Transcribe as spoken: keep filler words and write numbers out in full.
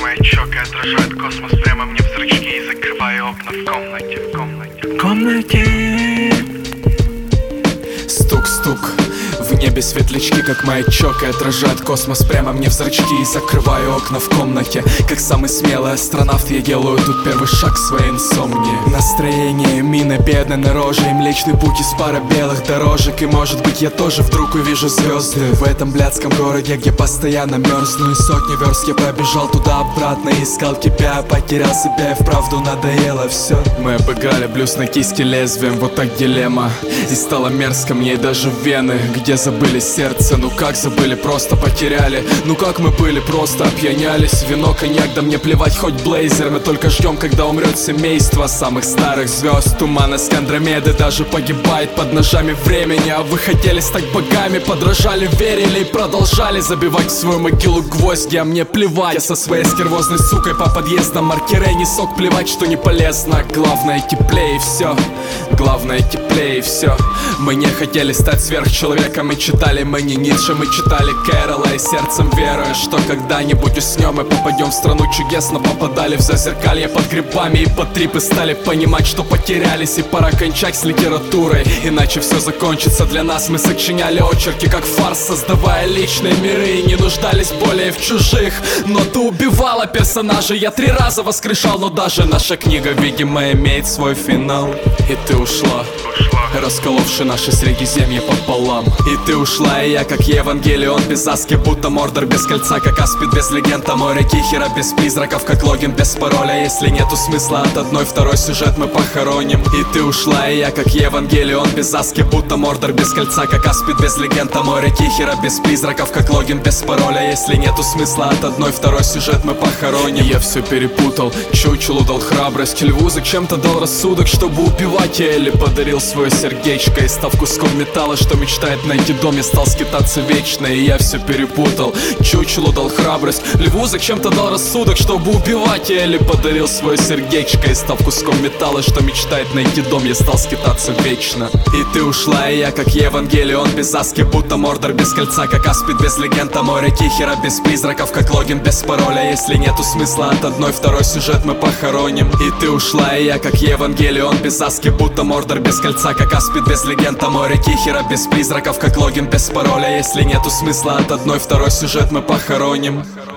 маячок и отражает космос прямо мне в зрачки. И закрываю окна в комнате, в комнате, в комнате. Стук-стук, в небе светлячки, как маячок, и отражает космос прямо мне в зрачки. И закрываю окна в комнате, как самый смелый астронавт. Я делаю тут первый шаг к своей инсомнии. Настроение, мина бедной на роже, и млечный путь из пары белых дорожек. И может быть я тоже вдруг увижу звезды в этом блядском городе, где постоянно мерзну. И сотни верст я пробежал туда-обратно, искал тебя, потерял себя, и вправду надоело все. Мы обыграли блюз на кисти лезвием, вот так дилемма. И стало мерзко мне и даже в вены, где забыли сердце, ну как забыли, просто потеряли. Ну как мы были, просто опьянялись. Вино, коньяк, да мне плевать, хоть блейзер. Мы только ждем, когда умрет семейство самых старых звезд. Туман из Андромеды даже погибает под ножами времени. А вы хотели стать богами, подражали, верили и продолжали забивать в свою могилу гвозди. А мне плевать, я со своей стервозной сукой по подъездам маркерей не сок, плевать, что не полезно. Главное теплее и все, главное теплее и все. Мы не хотели стать сверхчеловеком, и читали мы не Ницше, мы читали Кэрола. И сердцем веруя, что когда-нибудь уснем и попадем в страну чудес. Но попадали в зазеркалье под грибами и под трипы, стали понимать, что потерялись. И пора кончать с литературой, иначе все закончится для нас. Мы сочиняли очерки как фарс, создавая личные миры, и не нуждались более в чужих. Но ты убивала персонажа, я три раза воскрешал. Но даже наша книга, видимо, имеет свой финал. И ты ушла, расколовши наше Средиземье пополам. И ты ушла, и я как Евангелион без Аски, будто Мордор без кольца, как Аспид без легенд, а море Кихера без призраков, как Логин без пароля. Если нету смысла от одной, второй сюжет мы похороним. И ты ушла, и я как Евангелион без Аски, будто Мордор без кольца, как Аспид без легенд, а море Кихера без призраков, как Логин без пароля. Если нету смысла от одной, второй сюжет мы похороним. И я все перепутал, чучелу дал храбрость, льву зачем-то дал рассудок, чтобы убивать я, или подарил свое сердечко. И став куском металла, что мечтает найти дом, я стал скитаться вечно. И я все перепутал, чучелу дал храбрость, льву зачем-то дал рассудок, чтобы убивать я, или подарил свое сердечко. И став куском металла, что мечтает найти дом, я стал скитаться вечно. И ты ушла, и я как Евангелион без Аски, будто Мордор без кольца, как Аспид без легенд, а море Кихера без призраков, как Логин без пароля. Если нету смысла от одной, второй сюжет мы похороним. И ты ушла, и я как Евангелион без Аски, будто Мордор без кольца, как Аспид без легенд, а море Кихера без призраков, как Логин без пароля. Если нету смысла от одной, второй сюжет мы похороним.